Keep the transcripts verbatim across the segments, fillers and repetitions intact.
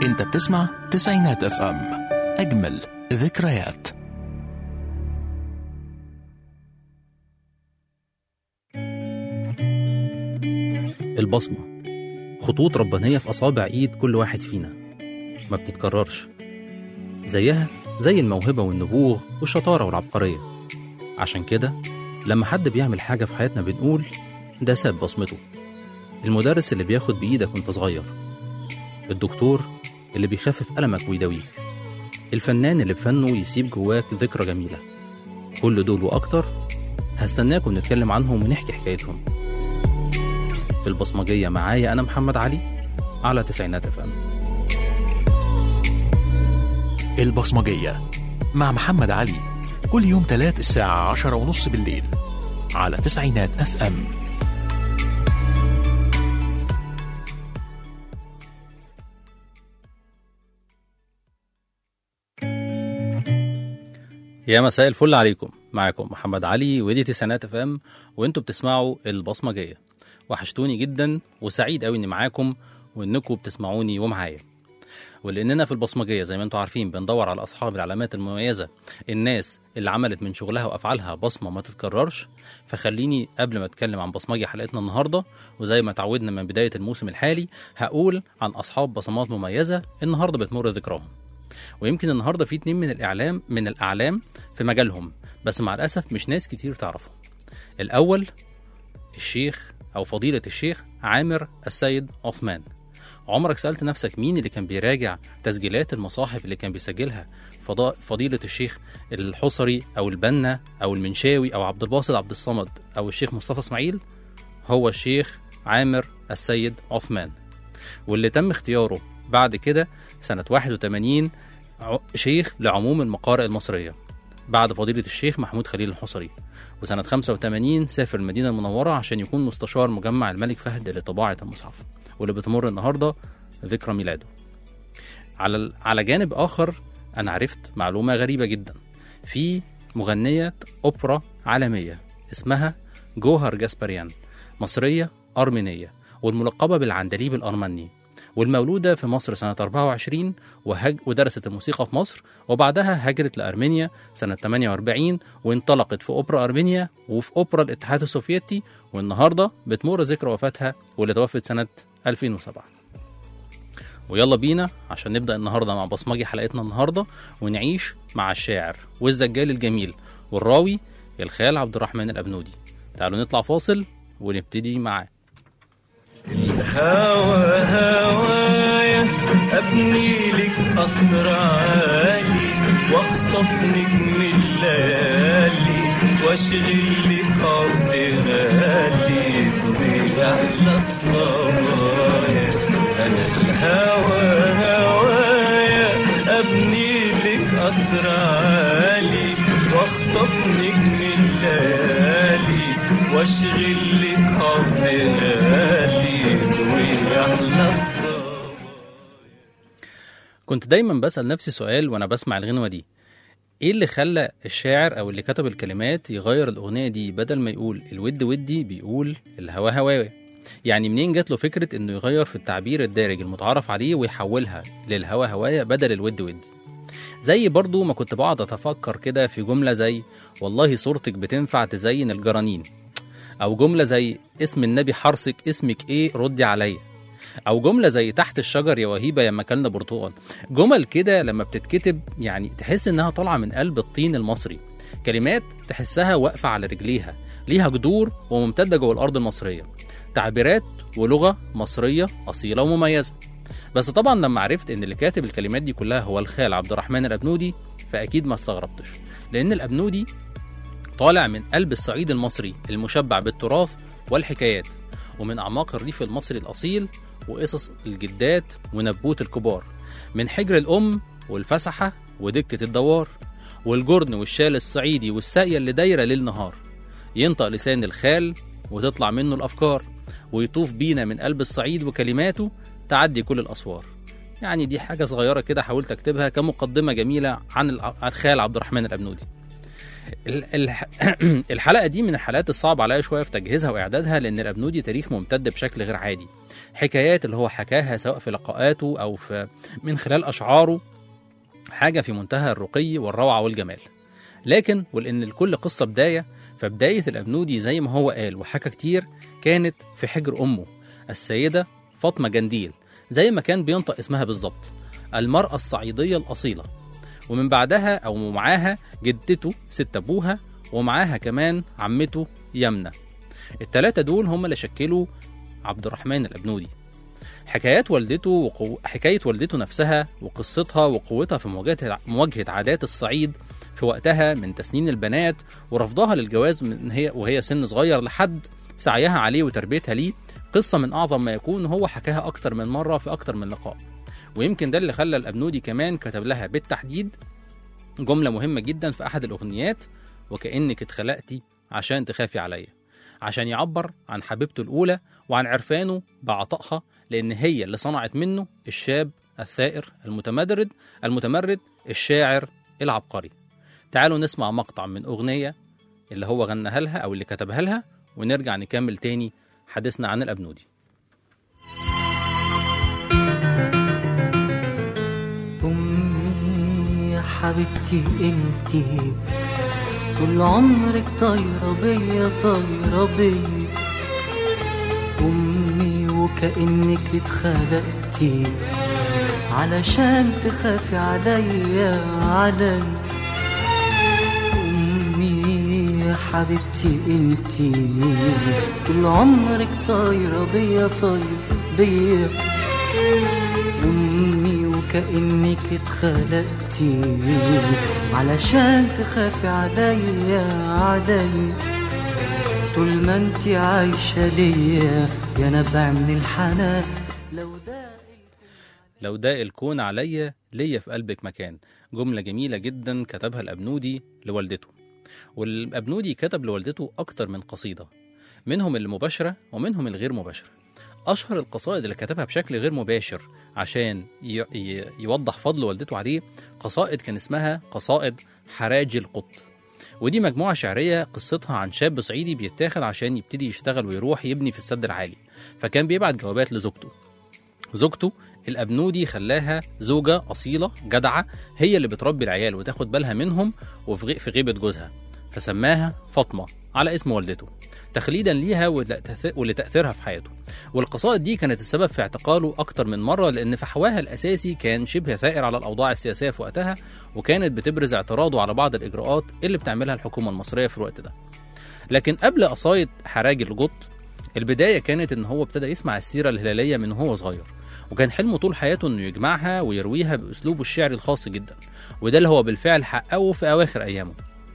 انت بتسمع تسعينات اف ام، اجمل ذكريات. البصمة خطوط ربانية في أصابع إيد كل واحد فينا، ما بتتكررش، زيها زي الموهبة والنبوغ والشطارة والعبقرية. عشان كده لما حد بيعمل حاجة في حياتنا بنقول ده ساب بصمته. المدرس اللي بياخد بإيدك وانت صغير، الدكتور اللي بيخفف ألمك ويداويك، الفنان اللي بفنه يسيب جواك ذكرى جميلة. كل دول وأكتر هستناكم نتكلم عنهم ونحكي حكايتهم في البصمجية. معايا أنا محمد علي على تسعينات اف ام. البصمجية مع محمد علي كل يوم تلات الساعة عشرة ونص بالليل على تسعينات اف ام. يا مساء الفل عليكم، معاكم محمد علي ودي تسعينات اف ام، وانتوا بتسمعوا البصمجية. وحشتوني جدا وسعيد قوي اني معاكم وانكم بتسمعوني ومعايا. ولاننا في البصمجية زي ما انتوا عارفين بندور على اصحاب العلامات المميزة، الناس اللي عملت من شغلها وافعالها بصمة ما تتكررش. فخليني قبل ما اتكلم عن بصمجي حلقتنا النهاردة، وزي ما تعودنا من بداية الموسم الحالي، هقول عن اصحاب بصمات مميزة النهاردة بتمر ذكراهم. ويمكن النهارده في اتنين من الاعلام من الاعلام في مجالهم، بس مع الاسف مش ناس كتير تعرفهم. الاول الشيخ او فضيله الشيخ عامر السيد عثمان. عمرك سالت نفسك مين اللي كان بيراجع تسجيلات المصاحف اللي كان بيسجلها فضيله الشيخ الحصري او البنا او المنشاوي او عبد الباسط عبد الصمد او الشيخ مصطفى اسماعيل؟ هو الشيخ عامر السيد عثمان، واللي تم اختياره بعد كده سنة واحد وثمانين شيخ لعموم المقارئ المصرية بعد فضيلة الشيخ محمود خليل الحصري. وسنة خمسة وثمانين سافر المدينة المنورة عشان يكون مستشار مجمع الملك فهد لطباعة المصحف، واللي بتمر النهاردة ذكرى ميلاده. على على جانب آخر أنا عرفت معلومة غريبة جدا. في مغنية أوبرا عالمية اسمها جوهر جاسبريان، مصرية أرمينية والملقبة بالعندليب الأرمني، والمولودة في مصر سنة أربعة وعشرين، وهج ودرست الموسيقى في مصر، وبعدها هاجرت لأرمينيا سنة ثمانية وأربعين وانطلقت في أوبرا أرمينيا وفي أوبرا الاتحاد السوفيتي، والنهاردة بتمر ذكرى وفاتها واللي توفت سنة ألفين وسبعة. ويلا بينا عشان نبدأ النهاردة مع بصمجي حلقتنا النهاردة، ونعيش مع الشاعر والزجال الجميل والراوي الخال عبد الرحمن الأبنودي. تعالوا نطلع فاصل ونبتدي معاه. الهوى هوايا أبني لك قصر عالي، واخطف نجم الليالي، واشغل لك أرض غالي بأحلى الصبايا. أنا الهوى هوايا أبني لك قصر عالي، واخطف نجم الليالي، واشغل لك أرض غالي. كنت دايما بسأل نفسي سؤال وانا بسمع الغنوة دي: ايه اللي خلى الشاعر او اللي كتب الكلمات يغير الاغنية دي؟ بدل ما يقول الود ودي بيقول الهوا هواوي. يعني منين جات له فكرة انه يغير في التعبير الدارج المتعارف عليه ويحولها للهوا هوايا بدل الود ودي؟ زي برضو ما كنت بقعد اتفكر كده في جملة زي والله صورتك بتنفع تزين الجرانين، او جملة زي اسم النبي حرصك اسمك ايه ردي عليا، او جمله زي تحت الشجر يا وهيبه يا مكلنا برتقال. جمل كده لما بتتكتب يعني تحس انها طالعه من قلب الطين المصري، كلمات تحسها واقفه على رجليها، ليها جذور وممتده جوه الارض المصريه، تعبيرات ولغه مصريه اصيله ومميزه. بس طبعا لما عرفت ان اللي كاتب الكلمات دي كلها هو الخال عبد الرحمن الابنودي، فاكيد ما استغربتش، لان الابنودي طالع من قلب الصعيد المصري المشبع بالتراث والحكايات، ومن اعماق الريف المصري الاصيل وقصص الجدات ونبوت الكبار، من حجر الأم والفسحة ودكة الدوار والجرن والشال الصعيدي والساقية اللي دايرة ليل نهار. ينطق لسان الخال وتطلع منه الأفكار، ويطوف بينا من قلب الصعيد وكلماته تعدي كل الأسوار. يعني دي حاجة صغيرة كده حاولت أكتبها كمقدمة جميلة عن الخال عبد الرحمن الأبنودي. الحلقة دي من الحلقات الصعب عليا شوية في تجهيزها وإعدادها، لأن الأبنودي تاريخ ممتد بشكل غير عادي. حكايات اللي هو حكاها سواء في لقاءاته أو في من خلال أشعاره حاجة في منتهى الرقي والروعة والجمال. لكن ولأن الكل قصة بداية، فبداية الأبنودي زي ما هو قال وحكى كتير كانت في حجر أمه السيدة فاطمة جنديل، زي ما كان بينطق اسمها بالظبط، المرأة الصعيدية الأصيلة. ومن بعدها أو معاها جدته ست أبوها، ومعاها كمان عمته يمنة. التلاتة دول هم اللي شكلوا عبد الرحمن الأبنودي. حكايات والدته وقو... حكاية والدته نفسها وقصتها وقوتها في مواجهة مواجهة عادات الصعيد في وقتها، من تسنين البنات ورفضها للجواز من هي وهي سن صغير لحد سعيها عليه وتربيتها ليه، قصة من أعظم ما يكون. هو حكاها أكتر من مرة في أكتر من لقاء، ويمكن ده اللي خلى الأبنودي كمان كتب لها بالتحديد جملة مهمة جدا في أحد الأغنيات: وكأنك اتخلقتي عشان تخافي عليا، عشان يعبر عن حبيبته الأولى وعن عرفانه بعطائها، لأن هي اللي صنعت منه الشاب الثائر المتمرد المتمرد الشاعر العبقري. تعالوا نسمع مقطع من أغنية اللي هو غناها لها أو اللي كتبها لها، ونرجع نكمل تاني حديثنا عن الأبنودي. أمي يا حبيبتي انتي طول عمرك طايرة بيا طايرة بيا، أمي وكأنك اتخلقتي علشان تخافي عليا عليا. أمي يا حبيبتي انتي طول عمرك طايرة بيا طايرة بيا، أمي وكأنك اتخلقتي علشان تخافي عليا عليا. طول ما انتي عايشة ليا يا نبع من الحنان، لو ده لو ده الكون عليا ليا في قلبك مكان. جملة جميلة جدا كتبها الأبنودي لوالدته. والأبنودي كتب لوالدته أكتر من قصيدة، منهم المباشرة ومنهم الغير مباشرة. أشهر القصائد اللي كتبها بشكل غير مباشر عشان ي... ي... يوضح فضل والدته عليه قصائد كان اسمها قصائد حراج القط، ودي مجموعة شعرية قصتها عن شاب صعيدي بيتاخد عشان يبتدي يشتغل ويروح يبني في السد العالي، فكان بيبعت جوابات لزوجته. زوجته الأبنودي خلاها زوجة أصيلة جدعة، هي اللي بتربي العيال وتاخد بالها منهم وفي غيبة جوزها، فسماها فاطمة على اسم والدته تخليدا ليها ولتأثيرها في حياته. والقصائد دي كانت السبب في اعتقاله أكتر من مرة، لأن فحواها الأساسي كان شبه ثائر على الأوضاع السياسية في وقتها، وكانت بتبرز اعتراضه على بعض الإجراءات اللي بتعملها الحكومة المصرية في الوقت ده. لكن قبل قصائد حراج القط البداية كانت إن هو ابتدى يسمع السيرة الهلالية من هو صغير، وكان حلمه طول حياته إنه يجمعها ويرويها بأسلوبه الشعري الخاص جدا، وده اللي هو بالفعل حققه في أواخر أيامه.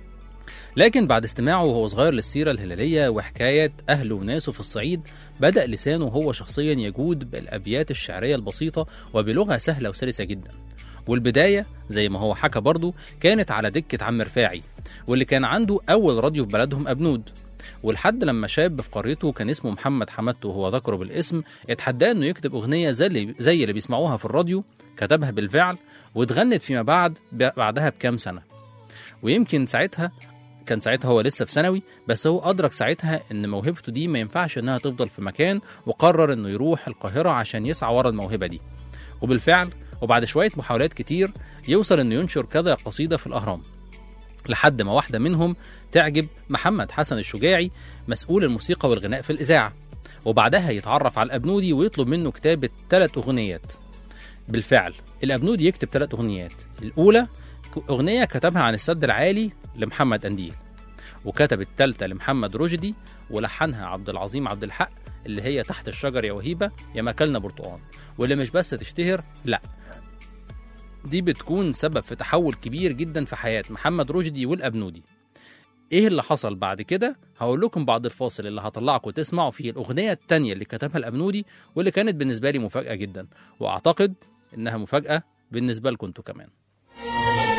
لكن بعد استماعه وهو صغير للسيرة الهلالية وحكاية أهله وناسه في الصعيد، بدأ لسانه هو شخصيا يجود بالأبيات الشعرية البسيطة وبلغة سهلة وسلسة جدا. والبداية زي ما هو حكى برضو كانت على دكة عم رفاعي، واللي كان عنده أول راديو في بلدهم أبنود. ولحد لما شاب في قريته كان اسمه محمد حمدته وهو ذكره بالاسم اتحداه انه يكتب اغنيه زي اللي, زي اللي بيسمعوها في الراديو. كتبها بالفعل واتغنت فيما بعد بعدها بكام سنه. ويمكن ساعتها كان ساعتها هو لسه في ثانوي، بس هو ادرك ساعتها ان موهبته دي ما ينفعش انها تفضل في مكان، وقرر انه يروح القاهره عشان يسعى ورا الموهبه دي. وبالفعل وبعد شويه محاولات كتير يوصل انه ينشر كذا قصيده في الاهرام، لحد ما واحدة منهم تعجب محمد حسن الشجاعي مسؤول الموسيقى والغناء في الإذاعة، وبعدها يتعرف على الأبنودي ويطلب منه كتابة ثلاث أغنيات. بالفعل الأبنودي يكتب ثلاث أغنيات. الأولى أغنية كتبها عن السد العالي لمحمد أنديل، وكتب الثالثة لمحمد رشدي ولحنها عبد العظيم عبد الحق اللي هي تحت الشجر يا وهيبة يا ماكلنا برتقان، واللي مش بس تشتهر، لأ دي بتكون سبب في تحول كبير جدا في حياة محمد رشدي والأبنودي. ايه اللي حصل بعد كده؟ هقول لكم بعد الفاصل اللي هطلعكم تسمعوا فيه الأغنية التانية اللي كتبها الأبنودي، واللي كانت بالنسبة لي مفاجأة جدا، وأعتقد إنها مفاجأة بالنسبة لكم انتوا كمان.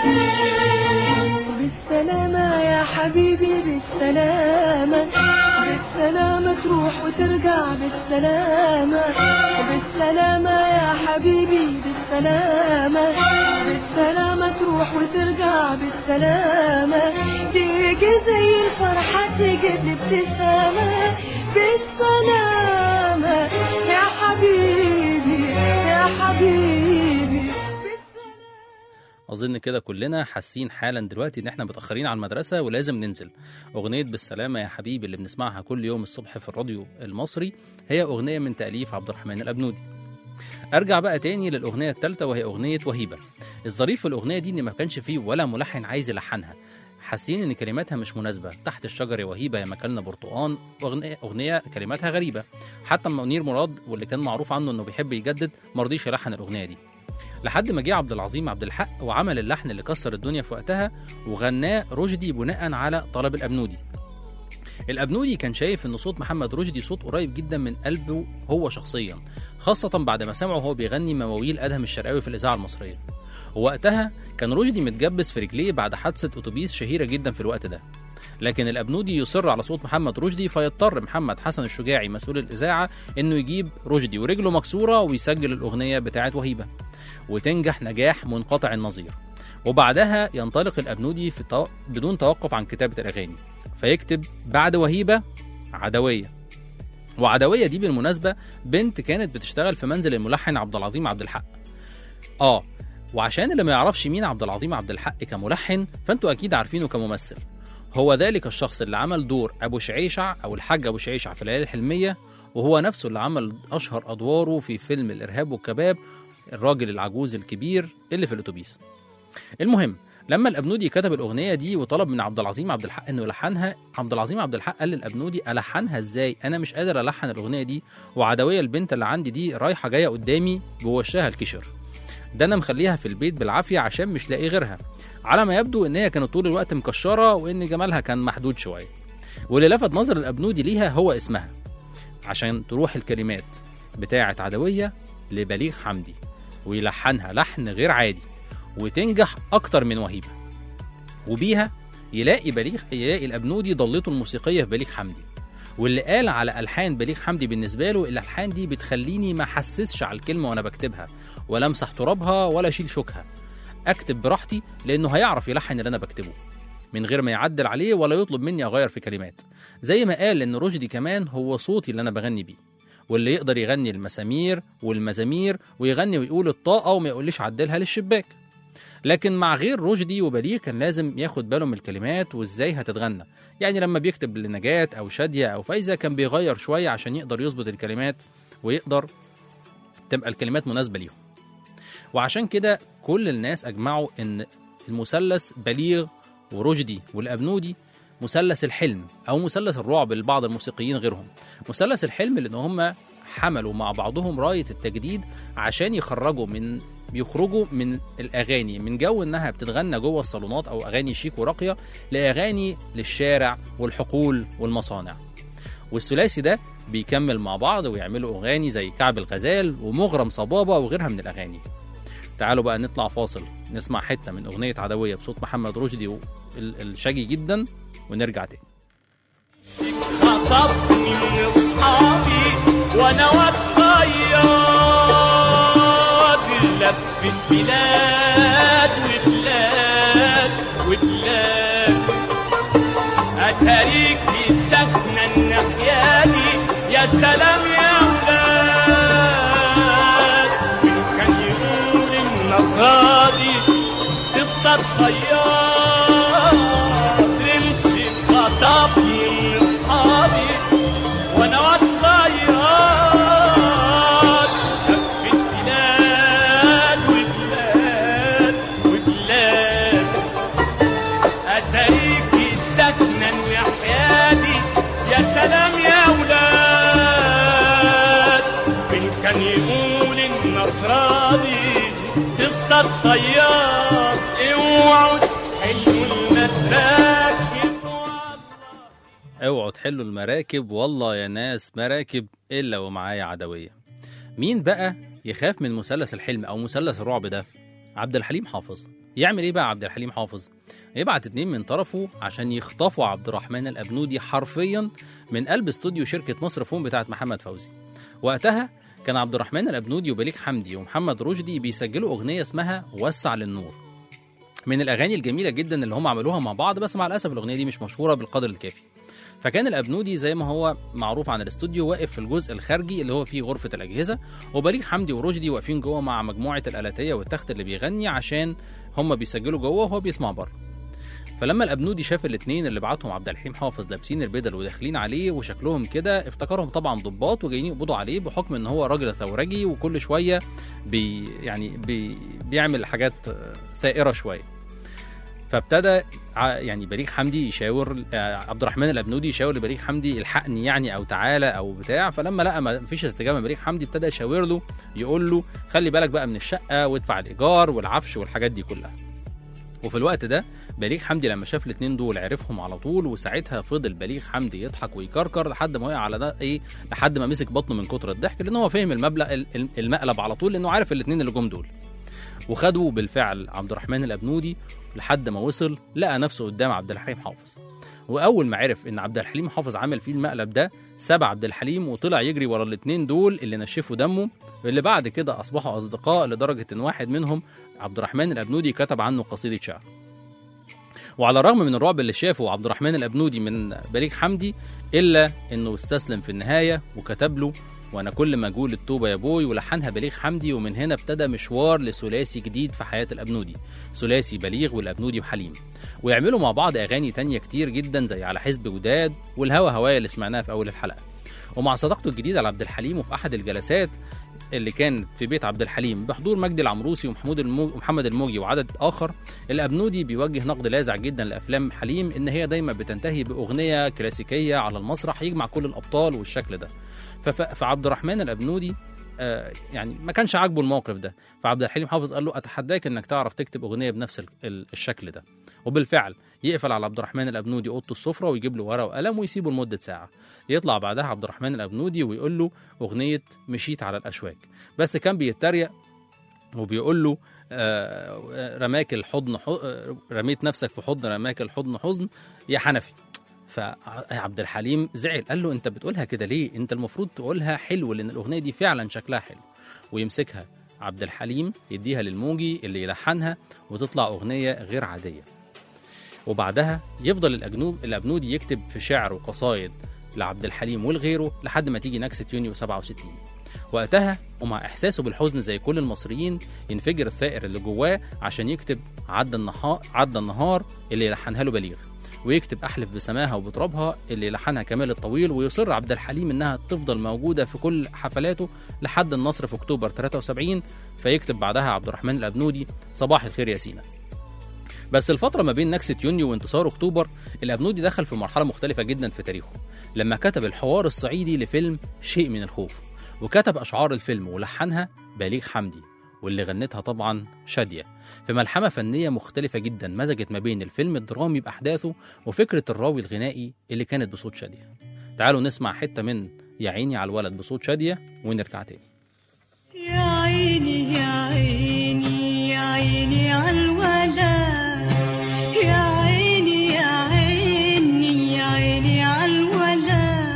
بالسلامة يا حبيبي بالسلامة بالسلامة تروح وترجع بالسلامة، بالسلامة يا حبيبي بالسلامة، بالسلامة تروح وترجع بالسلامة، تيجي زي الفرحة تيجي الابتسامة بالسلامة يا حبيبي يا حبيبي. أظن كده كلنا حاسين حالا دلوقتي إن إحنا متأخرين على المدرسة ولازم ننزل. أغنية بالسلامة يا حبيبي اللي بنسمعها كل يوم الصبح في الراديو المصري هي أغنية من تأليف عبد الرحمن الأبنودي. أرجع بقى تاني للأغنية الثالثة وهي أغنية وهيبة. الظريف في الأغنية دي إن ما كانش فيه ولا ملحن عايز يلحنها، حاسين إن كلماتها مش مناسبة. تحت الشجر يا وهيبة يا مكاننا برتقان، أغنية, أغنية كلماتها غريبة. حتى منير مراد واللي كان معروف عنه إنه بيحب يجدد مرضيش يلحن الأغنية دي، لحد ما جه عبد العظيم عبد الحق وعمل اللحن اللي كسر الدنيا في وقتها وغناه رشدي بناء على طلب الأبنودي. الأبنودي كان شايف إن صوت محمد رشدي صوت قريب جدا من قلبه هو شخصيا، خاصة بعد ما سمعه وهو بيغني مواويل أدهم الشرقاوي في الإذاعة المصرية. ووقتها كان رشدي متجبس في رجليه بعد حادثة أتوبيس شهيرة جدا في الوقت ده، لكن الأبنودي يصر على صوت محمد رشدي، فيضطر محمد حسن الشجاعي مسؤول الإذاعة إنه يجيب رشدي ورجله مكسورة ويسجل الأغنية بتاعة وهيبة، وتنجح نجاح منقطع النظير. وبعدها ينطلق الأبنودي في تو... بدون توقف عن كتابة الأغاني، فيكتب بعد وهيبة عدوية. وعدوية دي بالمناسبة بنت كانت بتشتغل في منزل الملحن عبد العظيم عبد الحق. آه وعشان اللي ما يعرفش مين عبد العظيم عبد الحق كملحن فانتوا أكيد عارفينه كممثل. هو ذلك الشخص اللي عمل دور أبو شعيشع أو الحاج أبو شعيشع في الليالي الحلمية، وهو نفسه اللي عمل أشهر أدواره في فيلم الإرهاب والكباب، الراجل العجوز الكبير اللي في الأتوبيس. المهم لما الأبنودي كتب الأغنية دي وطلب من عبد العظيم عبد الحق إنه يلحنها، عبد العظيم عبد الحق قال للأبنودي ألحنها إزاي؟ أنا مش قادر ألحن الأغنية دي، وعدوية البنت اللي عندي دي رايحة جاية قدامي بوشها الكشر، ده أنا مخليها في البيت بالعافية عشان مش لاقي غيرها. على ما يبدو إن هي كانت طول الوقت مكشرة وإن جمالها كان محدود شوية. واللي لفت نظر الأبنودي ليها هو اسمها، عشان تروح الكلمات بتاعة عدوية لبليغ حمدي ويلحنها لحن غير عادي وتنجح أكتر من وهيبة، وبيها يلاقي بليغ يلاقي الأبنودي ضلته الموسيقية في بليغ حمدي. واللي قال على ألحان بليغ حمدي بالنسبة له الألحان دي بتخليني ما حسسش على الكلمة وأنا بكتبها، ولا امسح ترابها ولا اشيل شوكها، أكتب براحتي لأنه هيعرف يلحن اللي أنا بكتبه من غير ما يعدل عليه ولا يطلب مني أغير في كلمات. زي ما قال إن رشدي كمان هو صوتي اللي أنا بغني بيه، واللي يقدر يغني المسامير والمزامير ويغني ويقول الطاقة وما يقوليش عدلها للشباك. لكن مع غير رشدي وبليغ كان لازم ياخد باله من الكلمات وازاي هتتغنى، يعني لما بيكتب لنجاة أو شادية أو فايزة كان بيغير شوية عشان يقدر يظبط الكلمات ويقدر تبقى الكلمات مناسبة ليهم. وعشان كده كل الناس أجمعوا إن المثلث بليغ ورشدي والأبنودي مثلث الحلم أو مثلث الرعب لبعض الموسيقيين غيرهم. مثلث الحلم لأن هم حملوا مع بعضهم راية التجديد عشان يخرجوا من بيخرجوا من الأغاني من جو إنها بتتغنى جوه الصالونات أو أغاني شيك وراقية لأغاني للشارع والحقول والمصانع. والثلاثي ده بيكمل مع بعض ويعملوا أغاني زي كعب الغزال ومغرم صبابة وغيرها من الأغاني. تعالوا بقى نطلع فاصل نسمع حتة من أغنية عدوية بصوت محمد رشدي الشجي جدا ونرجع تاني. خطفني من أصحابي وأنا وصياد لف البلاد وبلاد وبلاد أتاريك ساكنة النحيالي يا سلام يا ولاد كان يقول النصادي تصطاد صياد رمشي خطفني من أصحابي وأنا وصياد تصطاد صياد اوعوا تحلوا المراكب اوعوا تحلوا المراكب والله يا ناس مراكب الا ومعايا عدوية. مين بقى يخاف من مثلث الحلم او مثلث الرعب ده؟ عبد الحليم حافظ. يعمل ايه بقى عبد الحليم حافظ؟ يبعت اتنين من طرفه عشان يخطفوا عبد الرحمن الأبنودي حرفيا من قلب استوديو شركة مصر فون بتاعت محمد فوزي. وقتها كان عبد الرحمن الأبنودي وبليغ حمدي ومحمد رشدي بيسجلوا أغنية اسمها وسع للنور، من الأغاني الجميلة جدا اللي هم عملوها مع بعض، بس مع الأسف الأغنية دي مش مشهورة بالقدر الكافي. فكان الأبنودي زي ما هو معروف عن الاستوديو واقف في الجزء الخارجي اللي هو فيه غرفة الأجهزة، وبليغ حمدي ورشدي واقفين جوه مع مجموعة الآلاتية والتخت اللي بيغني عشان هم بيسجلوا جوه وهو بيسمع بره. فلما الأبنودي شاف الاثنين اللي بعتهم عبد الحليم حافظ لابسين البدل وداخلين عليه وشكلهم كده، افتكرهم طبعا ضباط وجايين يقبضوا عليه بحكم ان هو راجل ثورجي وكل شويه بي يعني بي بيعمل حاجات ثائره شويه. فابتدى يعني بليغ حمدي يشاور عبد الرحمن الأبنودي يشاور لبليغ حمدي الحقني يعني او تعالى او بتاع. فلما لقى ما فيش استجابه من بليغ حمدي ابتدى يشاور له يقول له خلي بالك بقى من الشقه وادفع الايجار والعفش والحاجات دي كلها. وفي الوقت ده بليغ حمدي لما شاف الاثنين دول عرفهم على طول، وساعتها فضل بليغ حمدي يضحك ويكركر لحد ما وقع على ده ايه لحد ما مسك بطنه من كتر الضحك، لان هو فهم المبلغ المقلب على طول لانه عارف الاثنين اللي جم دول. وخدوا بالفعل عبد الرحمن الأبنودي لحد ما وصل لقى نفسه قدام عبد الحليم حافظ. واول ما عرف ان عبد الحليم حافظ عمل فيه المقلب ده ساب عبد الحليم وطلع يجري ورا الاثنين دول اللي نشفوا دمه، اللي بعد كده اصبحوا اصدقاء لدرجه ان واحد منهم عبد الرحمن الأبنودي كتب عنه قصيده شعر. وعلى الرغم من الرعب اللي شافه عبد الرحمن الأبنودي من بليغ حمدي الا انه استسلم في النهايه وكتب له وانا كل ما اقول التوبه يا بوي، ولحنها بليغ حمدي. ومن هنا ابتدى مشوار لثلاثي جديد في حياه الأبنودي، ثلاثي بليغ والأبنودي وحليم، ويعملوا مع بعض اغاني تانية كتير جدا زي على حزب وداد والهوى هوايا اللي سمعناها في اول الحلقه. ومع صداقته الجديده لعبد الحليم وفي احد الجلسات اللي كانت في بيت عبد الحليم بحضور مجدي العمروسي ومحمود الموج ومحمد الموجي وعدد اخر، الأبنودي بيوجه نقد لاذع جدا لافلام حليم ان هي دايما بتنتهي باغنيه كلاسيكيه على المسرح يجمع كل الابطال والشكل ده. فعبد الرحمن الأبنودي آه يعني ما كانش عاجبه الموقف ده، فعبد الحليم حافظ قال له اتحداك انك تعرف تكتب اغنيه بنفس الشكل ده. وبالفعل يقفل على عبد الرحمن الأبنودي اوضه السفره ويجيب له ورقه وقلم ويسيبه لمده ساعه. يطلع بعدها عبد الرحمن الأبنودي ويقول له اغنيه مشيت على الاشواك، بس كان بيتريق وبيقول له آه رماك الحضن رميت نفسك في حضن رماك الحضن حزن يا حنفي. فعبد الحليم زعل قال له انت بتقولها كده ليه؟ انت المفروض تقولها حلو لان الاغنيه دي فعلا شكلها حلو. ويمسكها عبد الحليم يديها للموجي اللي يلحنها وتطلع اغنيه غير عاديه. وبعدها يفضل الأجنوب الأبنودي يكتب في شعر وقصايد لعبد الحليم والغيره لحد ما تيجي نكسة يونيو سبعة وستين. وقتها ومع إحساسه بالحزن زي كل المصريين ينفجر الثائر اللي جواه عشان يكتب عدى النهار عدى النهار اللي يلحنها له بليغ، ويكتب أحلف بسماها وبترابها اللي لحنها كمال الطويل. ويصر عبد الحليم إنها تفضل موجودة في كل حفلاته لحد النصر في أكتوبر ثلاثة وسبعين، فيكتب بعدها عبد الرحمن الأبنودي صباح الخير يا سينا. بس الفترة ما بين نكسة يونيو وانتصار أكتوبر الأبنودي دخل في مرحلة مختلفة جدا في تاريخه لما كتب الحوار الصعيدي لفيلم شيء من الخوف، وكتب أشعار الفيلم ولحنها بليغ حمدي واللي غنتها طبعا شادية في ملحمة فنية مختلفة جدا مزجت ما بين الفيلم الدرامي بأحداثه وفكرة الراوي الغنائي اللي كانت بصوت شادية. تعالوا نسمع حتة من يا عيني على الولد بصوت شادية ونرجع تاني. يا عيني يا عيني يا عيني على الولد، يا عيني يا عيني يا عيني على الولد،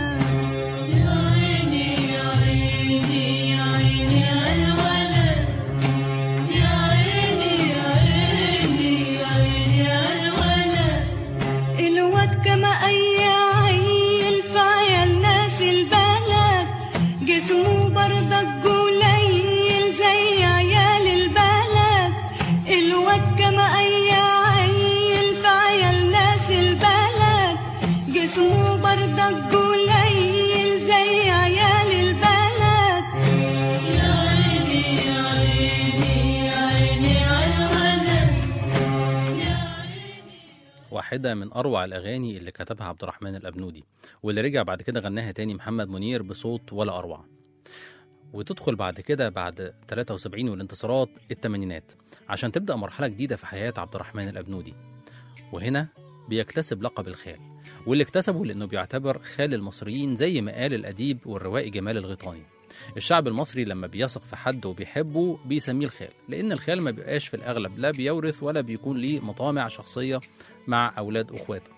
يا عيني يا عيني يا عيني على الولد، يا عيني يا عيني يا عيني على الولد. الواد كما أي عيل في عيال ناس البلد، جسمه برضك قليل زي عيال البلد. الواد كما أي عيل في عيال ناس البلد، جسمه برضك قليل زي عيال البلد. يا عيني يا عيني يا عيني على الولد، يا عيني. واحدة من أروع الأغاني اللي كتبها عبد الرحمن الأبنودي واللي رجع بعد كده غناها تاني محمد منير بصوت ولا أروع. وتدخل بعد كده بعد ثلاثة وسبعين والانتصارات الثمانينات عشان تبدأ مرحلة جديدة في حياة عبد الرحمن الأبنودي، وهنا بيكتسب لقب الخال، واللي اكتسبه لأنه بيعتبر خال المصريين زي ما قال الأديب والروائي جمال الغيطاني. الشعب المصري لما بيثق في حد وبيحبه بيسميه الخال، لأن الخال ما بيبقاش في الأغلب لا بيورث ولا بيكون ليه مطامع شخصية مع أولاد أخواته.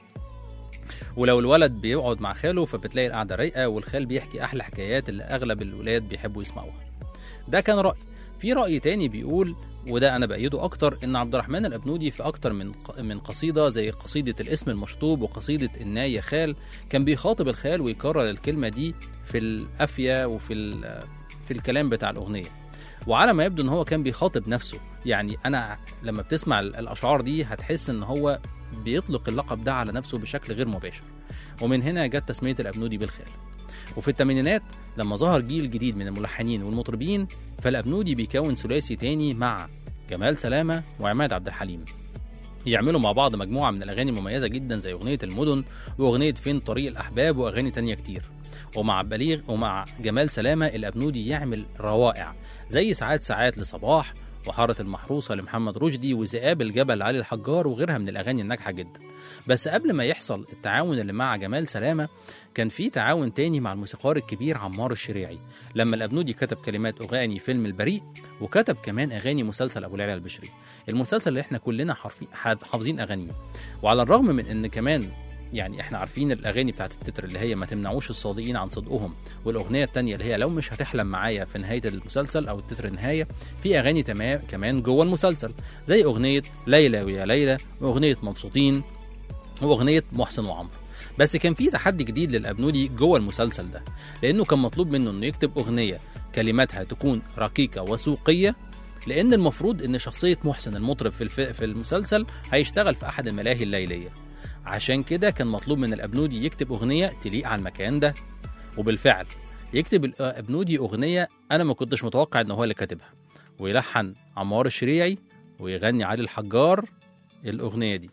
ولو الولد بيقعد مع خاله فبتلاقي القعدة رايقة، والخال بيحكي أحلى حكايات اللي أغلب الولاد بيحبوا يسمعوها. ده كان رأي. في رأي تاني بيقول، وده أنا بأيده أكتر، إن عبد الرحمن الأبنودي في أكتر من من قصيدة زي قصيدة الاسم المشطوب وقصيدة الناي خال كان بيخاطب الخال ويكرر الكلمة دي في القافية وفي في الكلام بتاع الأغنية. وعلى ما يبدو إن هو كان بيخاطب نفسه، يعني أنا لما بتسمع الأشعار دي هتحس إن هو بيطلق اللقب ده على نفسه بشكل غير مباشر، ومن هنا جت تسمية الأبنودي بالخال. وفي الثمانينات لما ظهر جيل جديد من الملحنين والمطربين، فالأبنودي بيكون ثلاثي تاني مع جمال سلامة وعماد عبد الحليم، يعملوا مع بعض مجموعة من الأغاني المميزة جدا زي أغنية المدن وأغنية فين طريق الأحباب وأغاني تانية كتير. ومع بليغ ومع جمال سلامة الأبنودي يعمل روائع زي ساعات ساعات لصباح وحارة المحروسة لمحمد رشدي وذئاب الجبل لعلي الحجار وغيرها من الأغاني الناجحة جدا. بس قبل ما يحصل التعاون اللي مع جمال سلامة كان في تعاون تاني مع الموسيقار الكبير عمار الشريعي، لما الأبنودي كتب كلمات أغاني فيلم البريء وكتب كمان أغاني مسلسل أبو العلا البشري، المسلسل اللي احنا كلنا حافظين أغانيه. وعلى الرغم من أن كمان يعني احنا عارفين الاغاني بتاعت التتر اللي هي ما تمنعوش الصادقين عن صدقهم، والاغنيه الثانيه اللي هي لو مش هتحلم معايا في نهايه المسلسل او التتر النهايه، في اغاني تمام كمان جوه المسلسل زي اغنيه ليلى ويا ليلى واغنيه مبسوطين واغنيه محسن وعمرو. بس كان في تحدي جديد للأبنودي جوه المسلسل ده، لانه كان مطلوب منه انه يكتب اغنيه كلماتها تكون رقيقه وسوقيه، لان المفروض ان شخصيه محسن المطرب في الف... في المسلسل هيشتغل في احد الملاهي الليليه. عشان كده كان مطلوب من الأبنودي يكتب أغنية تليق على المكان ده، وبالفعل يكتب الأبنودي أغنية أنا ما كنتش متوقع إن هو اللي كاتبها، ويلحن عمار الشريعي ويغني علي الحجار الأغنية دي.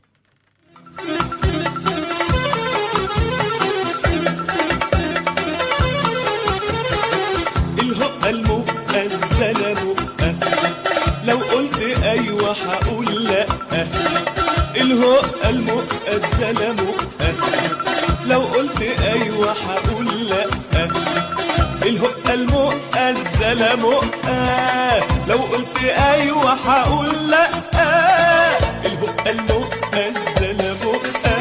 الهقة المبقى الزلمة لو قلت أيوة هقول لأ، الهقة المبقى الزلمة لو قلت أيوة هقول لأ، الهقة المبقى الزلمة لو قلت أيوة هقول لأ، الهقة المبقى الزلمة.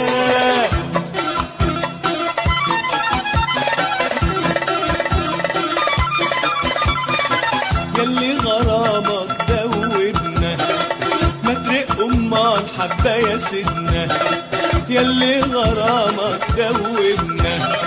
ياللي غرامك دوبنا ما ترق أمال حبة يا سيدنا، ياللي غرامك دوبنا.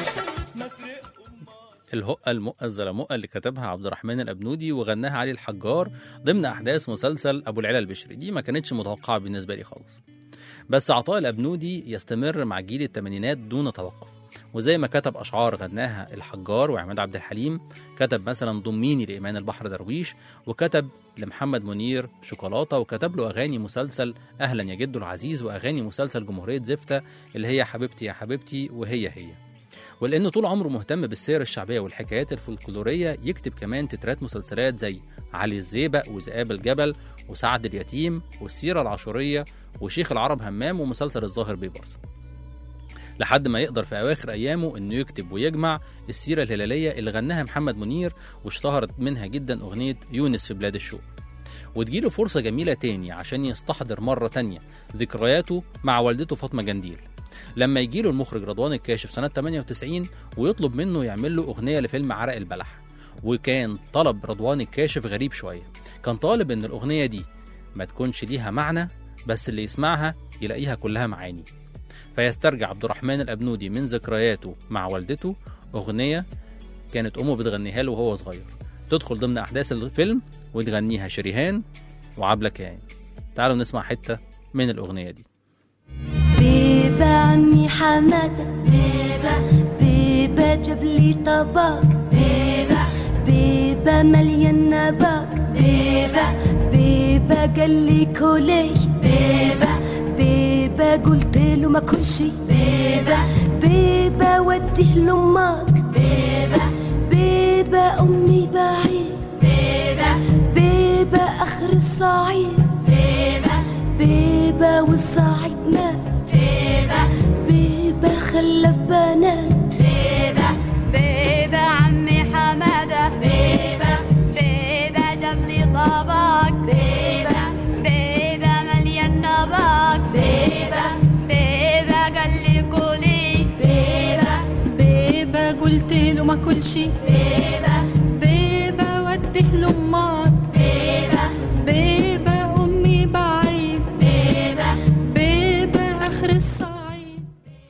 الهقة المقة الزلمقة اللي كتبها عبد الرحمن الأبنودي وغناها علي الحجار ضمن أحداث مسلسل أبو العلا البشري، دي ما كانتش متوقعة بالنسبة لي خالص. بس عطاء الأبنودي يستمر مع جيل الثمانينات دون توقف، وزي ما كتب أشعار غناها الحجار وعماد عبد الحليم، كتب مثلا ضميني لإيمان البحر درويش، وكتب لمحمد منير شوكولاتة، وكتب له أغاني مسلسل أهلا يا جدو العزيز وأغاني مسلسل جمهورية زفتة اللي هي حبيبتي يا حبيبتي وهي هي. ولأنه طول عمره مهتم بالسير الشعبية والحكايات الفولكلورية يكتب كمان تترات مسلسلات زي علي الزيبق وذئاب الجبل وسعد اليتيم والسيرة العاشورية وشيخ العرب همام ومسلسل الظاهر بيبرس، لحد ما يقدر في أواخر أيامه إنه يكتب ويجمع السيرة الهلالية اللي غناها محمد منير واشتهرت منها جدا أغنية يونس في بلاد الشوق. وتجيله فرصة جميلة تاني عشان يستحضر مرة تانية ذكرياته مع والدته فاطمة جنديل، لما يجيله المخرج رضوان الكاشف سنة ثمانية وتسعين ويطلب منه يعمل له أغنية لفيلم عرق البلح. وكان طلب رضوان الكاشف غريب شوية، كان طالب إن الأغنية دي ما تكونش ليها معنى بس اللي يسمعها يلاقيها كلها معاني. فيسترجع عبد الرحمن الأبنودي من ذكرياته مع والدته أغنية كانت أمه بتغنيها له وهو صغير، تدخل ضمن أحداث الفيلم وتغنيها شريهان وعبلة كيان. تعالوا نسمع حتة من الأغنية دي. بيبا عمي حمادة بيبا بيبا جبلي طباق بيبا بيبا مليان نباق بيبا بيبا قالي كولي بيبا بيبا قلت له ما كل شي بيبا بيبا وديه لأمك بيبا بيبا أمي بعيد بيبا بيبا آخر الصعيد بيبا بيبا والصعيد مات بيبا بيبا خلف بنات بيبا بيبا عمي حمادة بيبا امشي بيبة بيبة وده لأمك بيبة بيبة أمي بعيد بيبة بيبة آخر الصعيد.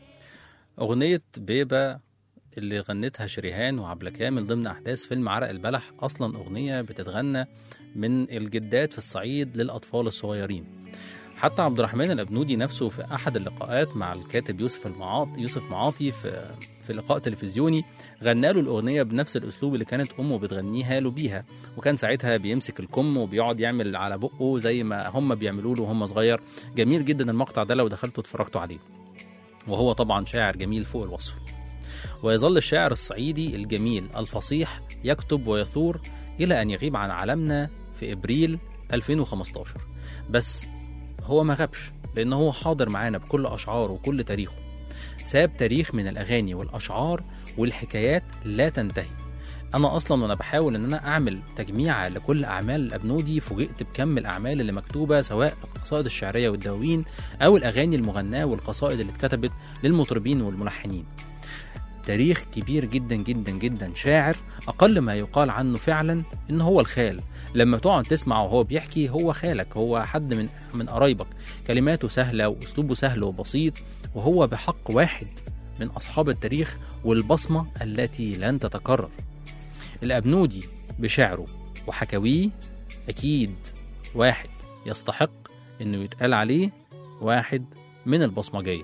أغنية بيبة اللي غنتها شريهان وعبلة كامل ضمن أحداث فيلم عرق البلح أصلا أغنية بتتغنى من الجدات في الصعيد للأطفال الصغيرين. حتى عبد الرحمن الأبنودي نفسه في أحد اللقاءات مع الكاتب يوسف المعاطي يوسف معاطي في في لقاء تلفزيوني غنى له الأغنية بنفس الأسلوب اللي كانت أمه بتغنيها له بيها، وكان ساعتها بيمسك الكم وبيقعد يعمل على بقه زي ما هم بيعملوا له وهم صغير. جميل جدا المقطع ده لو دخلتوا اتفرجتوا عليه، وهو طبعا شاعر جميل فوق الوصف. ويظل الشاعر الصعيدي الجميل الفصيح يكتب ويثور إلى أن يغيب عن عالمنا في إبريل ألفين وخمستاشر، بس هو ما غابش لأنه هو حاضر معانا بكل أشعاره وكل تاريخه. ساب تاريخ من الأغاني والأشعار والحكايات لا تنتهي. أنا أصلا وأنا بحاول أن أنا أعمل تجميع لكل أعمال الأبنودي فوجئت بكم الأعمال اللي مكتوبة، سواء القصائد الشعرية والدواوين أو الأغاني المغناة والقصائد اللي اتكتبت للمطربين والملحنين. تاريخ كبير جدا جدا جدا. شاعر أقل ما يقال عنه فعلا إن هو الخال. لما تقعد تسمع وهو بيحكي هو خالك، هو حد من من قرايبك. كلماته سهلة وأسلوبه سهل وبسيط، وهو بحق واحد من أصحاب التاريخ والبصمة التي لن تتكرر. الأبنودي بشعره وحكاويه أكيد واحد يستحق إنه يتقال عليه واحد من البصمجية.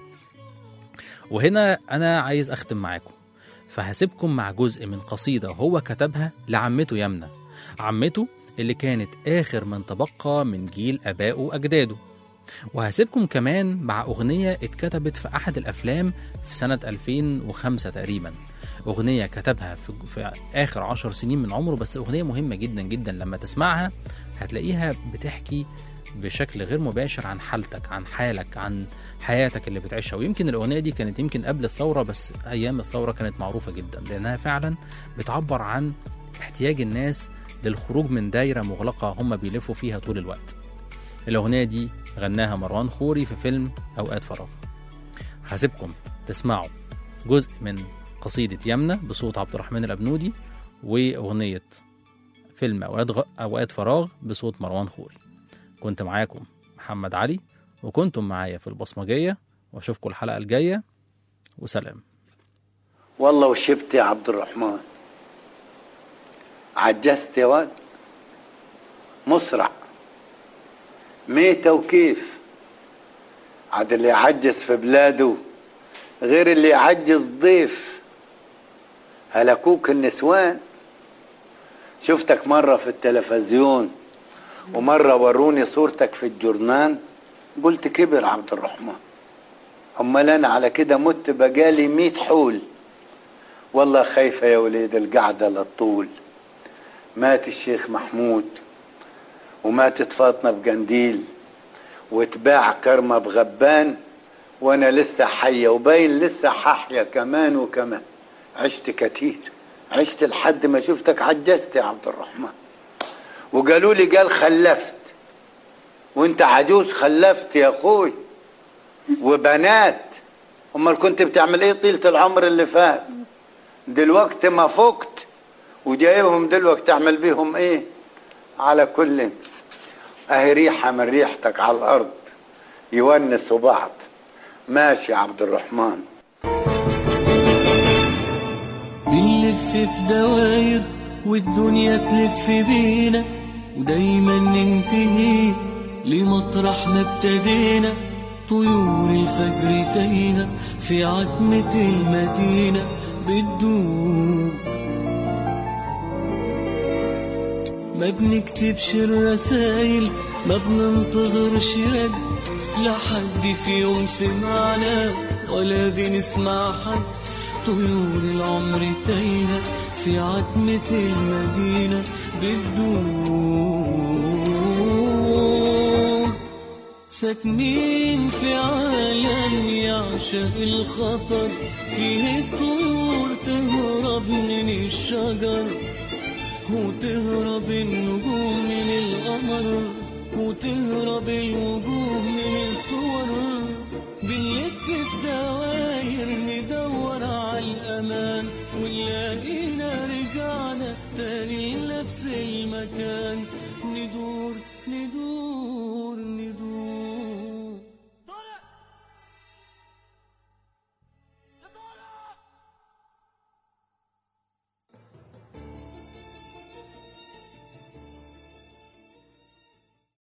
وهنا أنا عايز أختم معاكم، فهسيبكم مع جزء من قصيدة هو كتبها لعمته يمنى، عمته اللي كانت آخر من تبقى من جيل أبائه وأجداده. وهسيبكم كمان مع أغنية اتكتبت في أحد الأفلام في سنة ألفين وخمسة تقريبا، أغنية كتبها في, في آخر عشر سنين من عمره، بس أغنية مهمة جدا جدا. لما تسمعها هتلاقيها بتحكي بشكل غير مباشر عن حالتك، عن حالك، عن حياتك اللي بتعيشها. ويمكن الأغنية دي كانت يمكن قبل الثورة، بس أيام الثورة كانت معروفة جدا لأنها فعلا بتعبر عن احتياج الناس للخروج من دايرة مغلقة هم بيلفوا فيها طول الوقت. الأغنية دي غناها مروان خوري في فيلم أوقات فراغ. هسيبكم تسمعوا جزء من قصيدة يمنى بصوت عبد الرحمن الأبنودي، وأغنية فيلم أوقات, غ... أوقات فراغ بصوت مروان خوري. كنت معاكم محمد علي، وكنتم معايا في البصمجية، واشوفكم الحلقة الجاية، وسلام. والله وشبت يا عبد الرحمن، عجزت يا واد، مسرع ميتة وكيف. عاد اللي يعجز في بلاده غير اللي يعجز ضيف. هلكوك النسوان. شفتك مرة في التلفزيون ومرة وروني صورتك في الجورنان، قلت كبر عبد الرحمن. امال انا على كده مت بقالي ميت حول. والله خايفة يا وليد القعدة للطول. مات الشيخ محمود وماتت فاطمة بقنديل واتباع كرمة بغبان، وانا لسه حية وباين لسه ححية كمان وكمان. عشت كتير، عشت لحد ما شفتك عجزت يا عبد الرحمن. وقالوا لي قال خلفت، وانت عجوز خلفت يا اخوي وبنات. امال كنت بتعمل ايه طيلة العمر اللي فات؟ دلوقتي ما فقت وجايبهم دلوقتي تعمل بيهم ايه؟ على كل اهي ريحة من ريحتك على الارض يونسوا بعض. ماشي يا عبد الرحمن. بنلف في دواير والدنيا تلف بينا، ودايما ننتهي لمطرح ما ابتدينا. طيور الفجر تايهة في عتمة المدينة بتدوب. ما بنكتبش الرسايل، ما بننتظرش رد لحد في يوم سمعنا ولا بنسمع حد. طيور العمر تايهة في عتمة المدينة بتدور. ساكنين في عالم يعشق الخطر، فيه الطيور تهرب من الشجر وتهرب النجوم من القمر وتهرب الوجوه من الصور. بنلف في دواير ندور على الأمان ونلاقينا نفس المكان